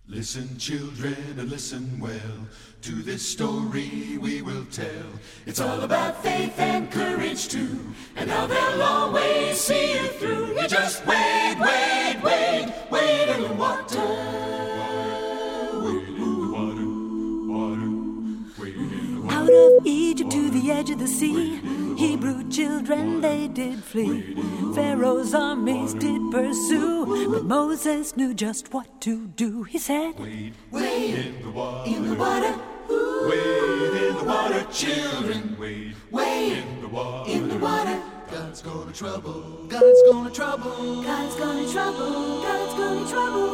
Listen, children, and listen well to this story we will tell. It's all about faith and courage too, and how they'll always see you through. You just wade, wade, wade, wade in the water. Wade in the water, water, wade in the water. Out of Egypt to the edge of the sea, Hebrew children they did flee. Pharaoh's armies did pursue, but Moses knew just what to do. He said, Wade, wade in the water, in the water. wade in the water, children. Wade, Wade in the water, in the water. God's gonna trouble, God's gonna trouble. God's gonna trouble, God's gonna trouble.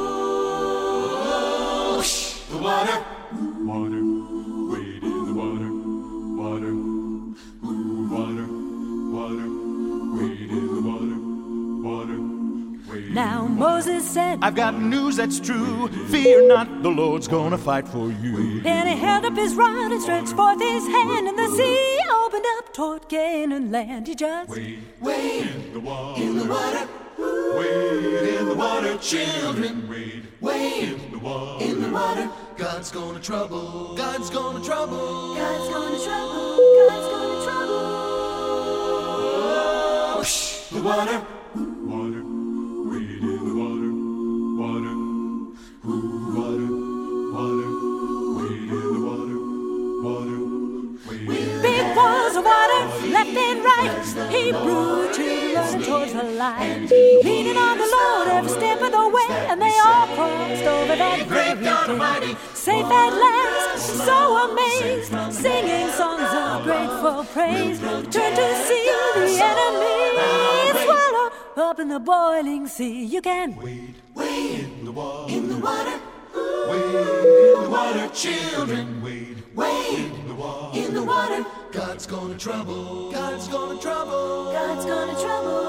Whoosh, the water, water, wade in the water, water, water, water, wade in the water, water, wade. Now Moses said, I've got news that's true. Fear not, the Lord's gonna fight for you. and he held up his rod and stretched forth his hand, and the sea opened up toward Canaan land. He just Wade, wade in the water, in the water. wade in the water, children. Wade, Wade in the water, in the water. God's gonna trouble, God's gonna trouble. God's gonna trouble, God's gonna trouble. Whoosh, the water, water, wade in the water, water, water, water, wade in the water, water, wade in the Big walls of water, left and right. Hebrew children towards the light, leaning on the Lord every step of the way, and they all crossed over that very day. Safe at last, so amazed, singing songs of grateful praise. Turn to see the enemy swallow up in the boiling sea. You can wade wade in the water, in the water, wade in the water, children. Wade wade in the water, in the water. God's gonna trouble, God's gonna trouble. God's gonna trouble.